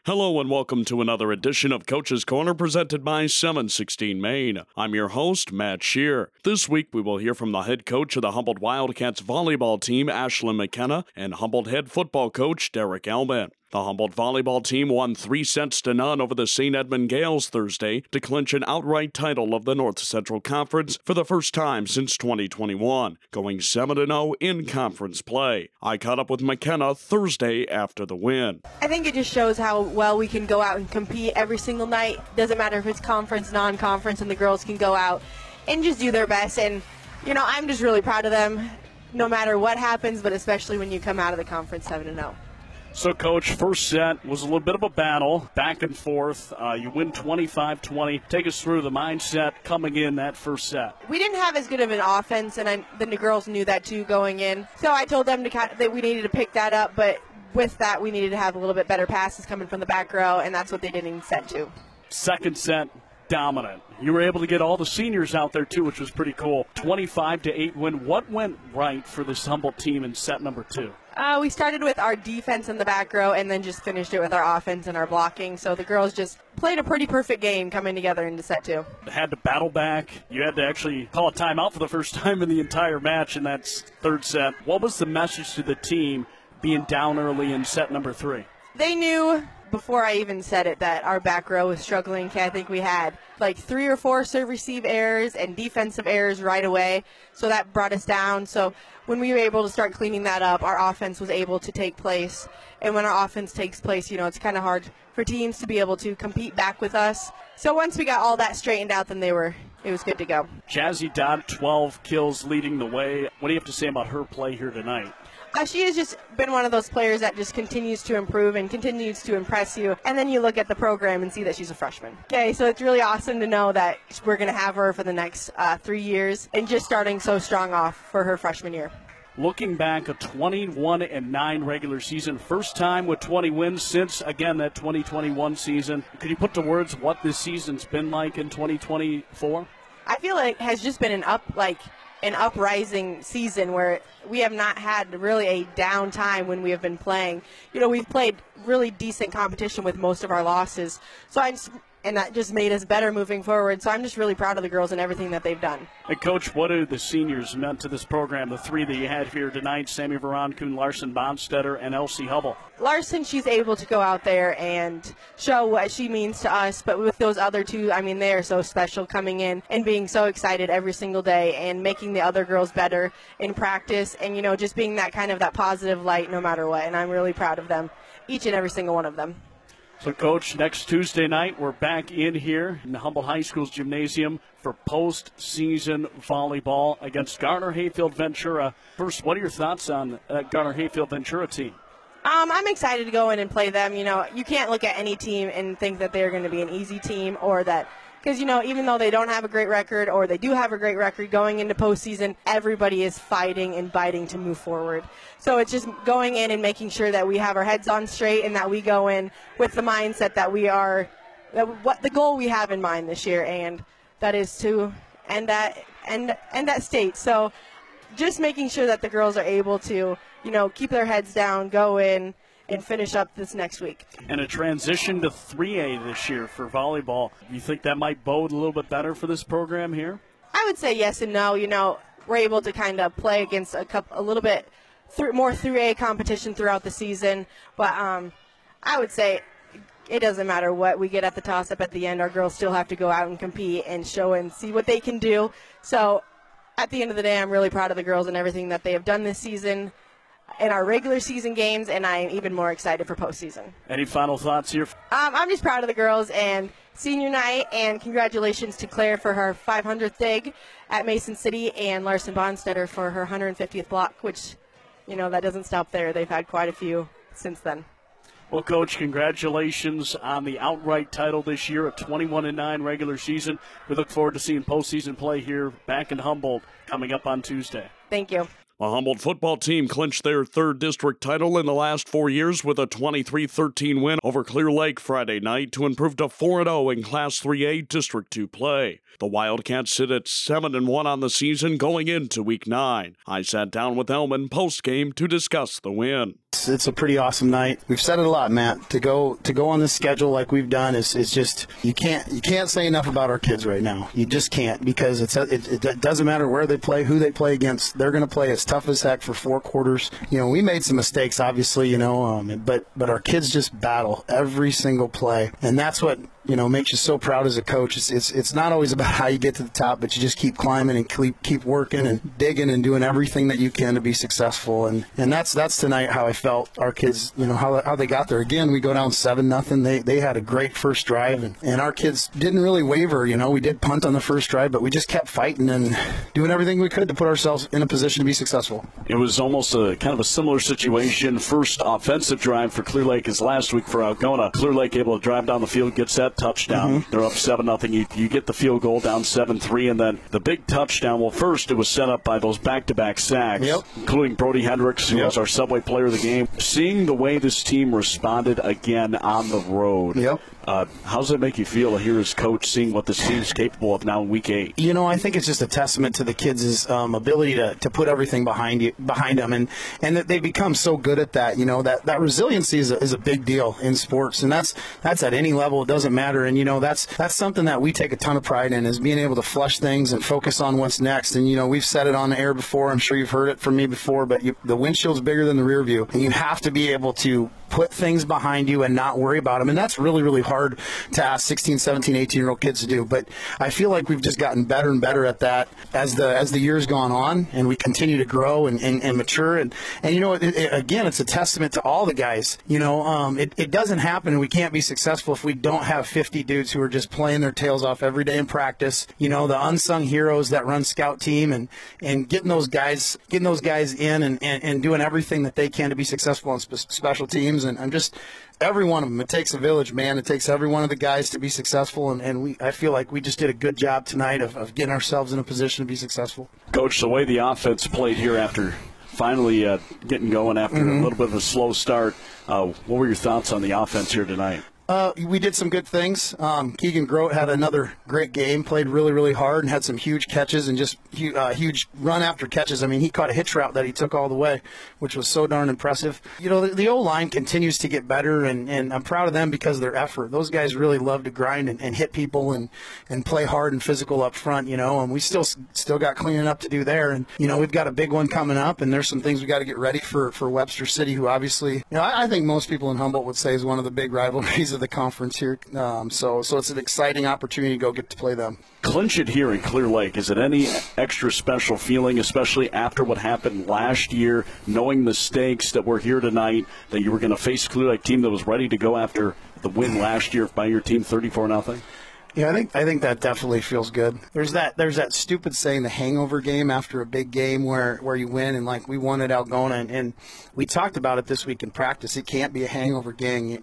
Hello and welcome to another edition of Coach's Corner presented by 716 Maine. I'm your host, Matt Shear. This week we will hear from the head coach of the Humboldt Wildcats volleyball team, Ashlyn McKenna, and Humboldt head football coach, Derek Elman. The Humboldt volleyball team won 3-0 over the St. Edmund Gales Thursday to clinch an outright title of the North Central Conference for the first time since 2021, going 7-0 in conference play. I caught up with McKenna Thursday after the win. I think it just shows how well we can go out and compete every single night. Doesn't matter if it's conference, non-conference, and the girls can go out and just do their best. And, I'm just really proud of them no matter what happens, but especially when you come out of the conference 7-0. So, Coach, first set was a little bit of a battle, back and forth. You win 25-20. Take us through the mindset coming in that first set. We didn't have as good of an offense, and the girls knew that too going in. So I told them that we needed to pick that up, but with that we needed to have a little bit better passes coming from the back row, and that's what they did in set two. Second set, dominant. You were able to get all the seniors out there too, which was pretty cool. 25-8 win. What went right for this Humboldt team in set number two? We started with our defense in the back row and then just finished it with our offense and our blocking. So the girls just played a pretty perfect game coming together into set two. Had to battle back. You had to actually call a timeout for the first time in the entire match in that third set. What was the message to the team being down early in set number three? They knew before I even said it that our back row was struggling. I think we had like 3 or 4 serve-receive errors and defensive errors right away, so that brought us down. So when we were able to start cleaning that up, our offense was able to take place. And when our offense takes place, it's kind of hard for teams to be able to compete back with us. So once we got all that straightened out, then it was good to go. Jazzy Dodd, 12 kills leading the way. What do you have to say about her play here tonight? She has just been one of those players that just continues to improve and continues to impress you. And then you look at the program and see that she's a freshman. Okay, so it's really awesome to know that we're going to have her for the next 3 years and just starting so strong off for her freshman year. Looking back, a 21-9 regular season. First time with 20 wins since, again, that 2021 season. Could you put to words what this season's been like in 2024? I feel like it has just been an uprising season where we have not had really a down time when we have been playing. We've played really decent competition with most of our losses. And that just made us better moving forward. So I'm just really proud of the girls and everything that they've done. Hey, Coach, what do the seniors meant to this program, the 3 that you had here tonight, Sammy Veronkun, Larson Bonstetter, and Elsie Hubble? Larson, she's able to go out there and show what she means to us. But with those other 2, they are so special coming in and being so excited every single day and making the other girls better in practice and, just being that positive light no matter what. And I'm really proud of them, each and every single one of them. So, Coach, next Tuesday night, we're back in here in the Humboldt High School's gymnasium for postseason volleyball against Garner-Hayfield Ventura. First, what are your thoughts on that Garner-Hayfield Ventura team? I'm excited to go in and play them. You can't look at any team and think that they're going to be an easy team or that – because, even though they don't have a great record or they do have a great record going into postseason, everybody is fighting and biting to move forward. So it's just going in and making sure that we have our heads on straight and that we go in with the mindset that what the goal we have in mind this year, and that is to end that state. So just making sure that the girls are able to, keep their heads down, go in, and finish up this next week. And a transition to 3A this year for volleyball. Do you think that might bode a little bit better for this program here? I would say yes and no. We're able to kind of play against a little bit more 3A competition throughout the season. But I would say it doesn't matter what we get at the toss-up at the end. Our girls still have to go out and compete and show and see what they can do. So at the end of the day, I'm really proud of the girls and everything that they have done this season in our regular season games, and I'm even more excited for postseason. Any final thoughts here? I'm just proud of the girls and senior night, and congratulations to Claire for her 500th dig at Mason City and Larson Bonstetter for her 150th block, which, that doesn't stop there. They've had quite a few since then. Well, Coach, congratulations on the outright title this year, a 21-9 regular season. We look forward to seeing postseason play here back in Humboldt coming up on Tuesday. Thank you. The Humboldt football team clinched their 3rd district title in the last 4 years with a 23-13 win over Clear Lake Friday night to improve to 4-0 in Class 3A District 2 play. The Wildcats sit at 7-1 on the season going into Week 9. I sat down with Elman post-game to discuss the win. It's a pretty awesome night. We've said it a lot, Matt. To go on this schedule like we've done is just you can't say enough about our kids right now. You just can't, because it doesn't matter where they play, who they play against. They're going to play as tough as heck for 4 quarters. We made some mistakes, obviously, but our kids just battle every single play, and that's what makes you so proud as a coach. It's not always about how you get to the top, but you just keep climbing and keep working and digging and doing everything that you can to be successful. And that's tonight how I felt our kids, how they got there. Again, we go down 7-0. They had a great first drive, and our kids didn't really waver. We did punt on the first drive, but we just kept fighting and doing everything we could to put ourselves in a position to be successful. It was almost a kind of a similar situation. First offensive drive for Clear Lake is last week for Algona. Clear Lake able to drive down the field, gets that touchdown. Mm-hmm. They're up 7-0. You get the field goal down 7-3, and then the big touchdown. Well, first it was set up by those back-to-back sacks, including Brody Hendricks, who was our Subway Player of the Game. Seeing the way this team responded again on the road, how does it make you feel to hear as coach seeing what this team is capable of now in Week 8? I think it's just a testament to the kids' ability to put everything behind them, and that they become so good at that. That resiliency is a big deal in sports, and that's at any level. It doesn't matter, and that's something that we take a ton of pride in, is being able to flush things and focus on what's next. And we've said it on the air before. I'm sure you've heard it from me before, but the windshield's bigger than the rear view, and you have to be able to put things behind you and not worry about them. And that's really, really hard to ask 16, 17, 18-year-old kids to do. But I feel like we've just gotten better and better at that as the years gone on, and we continue to grow and mature. And again, it's a testament to all the guys. It doesn't happen, and we can't be successful if we don't have 50 dudes who are just playing their tails off every day in practice. The unsung heroes that run scout team, and getting those guys in and doing everything that they can to be successful on special teams. And I'm just every one of them. It takes a village, man. It takes every one of the guys to be successful, and I feel like we just did a good job tonight of getting ourselves in a position to be successful. Coach, the way the offense played here after finally getting going after a little bit of a slow start, what were your thoughts on the offense here tonight? We did some good things. Keegan Grote had another great game, played really, really hard, and had some huge catches and just huge run after catches. I mean, he caught a hitch route that he took all the way, which was so darn impressive. The O-line continues to get better, and I'm proud of them because of their effort. Those guys really love to grind and hit people and play hard and physical up front, and we still got cleaning up to do there. And, we've got a big one coming up, and there's some things we got to get ready for Webster City, who obviously, I think most people in Humboldt would say is one of the big rivalries of the conference here. So it's an exciting opportunity to go get to play them. Clinch it here in Clear Lake. Is it any extra special feeling, especially after what happened last year, knowing the stakes that were here tonight, that you were going to face a Clear Lake team that was ready to go after the win last year by your team 34-0? Yeah, I think that definitely feels good. There's that stupid saying, the hangover game after a big game where you win, and like we won at Algona, and we talked about it this week in practice. It can't be a hangover game,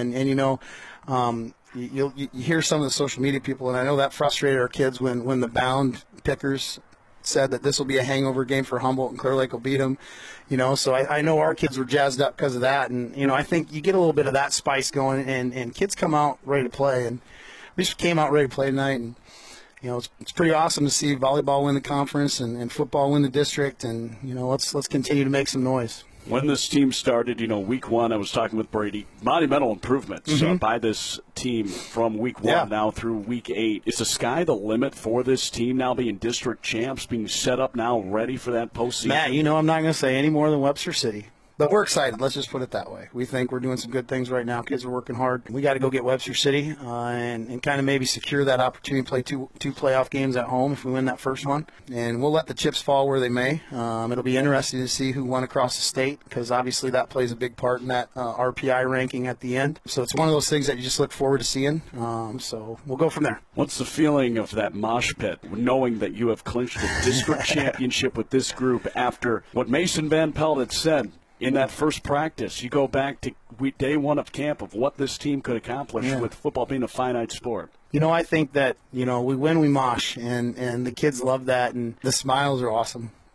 and you hear some of the social media people, and I know that frustrated our kids when the bound pickers said that this will be a hangover game for Humboldt and Clear Lake will beat them. So I know our kids were jazzed up because of that, and I think you get a little bit of that spice going, and kids come out ready to play, and we just came out ready to play tonight, and it's pretty awesome to see volleyball win the conference and football win the district, and let's continue to make some noise. When this team started, week 1, I was talking with Brady, monumental improvements by this team from week 1 now through week 8. Is the sky the limit for this team now, being district champs, being set up now, ready for that postseason? Matt, I'm not going to say any more than Webster City. But we're excited. Let's just put it that way. We think we're doing some good things right now. Kids are working hard. We got to go get Webster City and kind of maybe secure that opportunity to play two playoff games at home if we win that first one. And we'll let the chips fall where they may. It'll be interesting to see who won across the state, because obviously that plays a big part in that RPI ranking at the end. So it's one of those things that you just look forward to seeing. So we'll go from there. What's the feeling of that mosh pit, knowing that you have clinched the district championship with this group after what Mason Van Pelt had said in that first practice? You go back to day 1 of camp of what this team could accomplish with football being a finite sport. I think that, we win, we mosh, and the kids love that, and the smiles are awesome.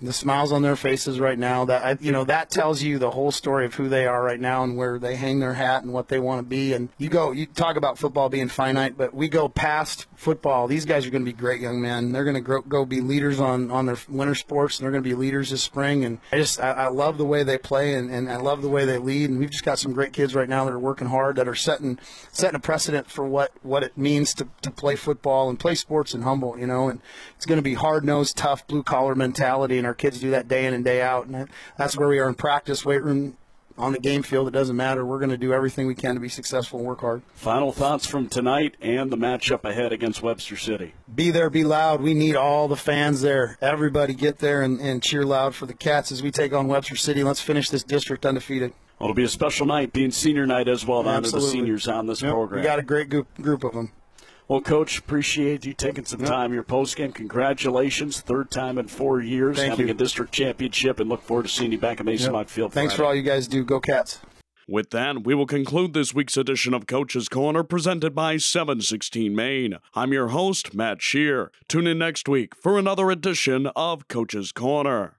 the smiles on their faces right now, that tells you the whole story of who they are right now and where they hang their hat and what they want to be. And you talk about football being finite, but we go past football. These guys are going to be great young men. They're going to go be leaders on their winter sports, and they're going to be leaders this spring. And I love the way they play, and I love the way they lead. And we've just got some great kids right now that are working hard, that are setting a precedent for what it means to play football and play sports in Humboldt, and it's going to be hard-nosed, tough, blue-collar mentality, and our kids do that day in and day out, and that's where we are in practice, weight room, on the game field. It doesn't matter. We're going to do everything we can to be successful and work hard. Final thoughts from tonight and the matchup ahead against Webster City. Be there, be loud. We need all the fans there. Everybody get there and cheer loud for the Cats as we take on Webster City. Let's finish this district undefeated. Well, it'll be a special night, being senior night as well, to honor the seniors on this program. We got a great group of them. Well, Coach, appreciate you taking some time. Your postgame, congratulations. Third time in 4 years having a district championship, and look forward to seeing you back at Mason Mott Field. Thanks for all you guys do. Go Cats. With that, we will conclude this week's edition of Coach's Corner, presented by 716 Maine. I'm your host, Matt Shear. Tune in next week for another edition of Coach's Corner.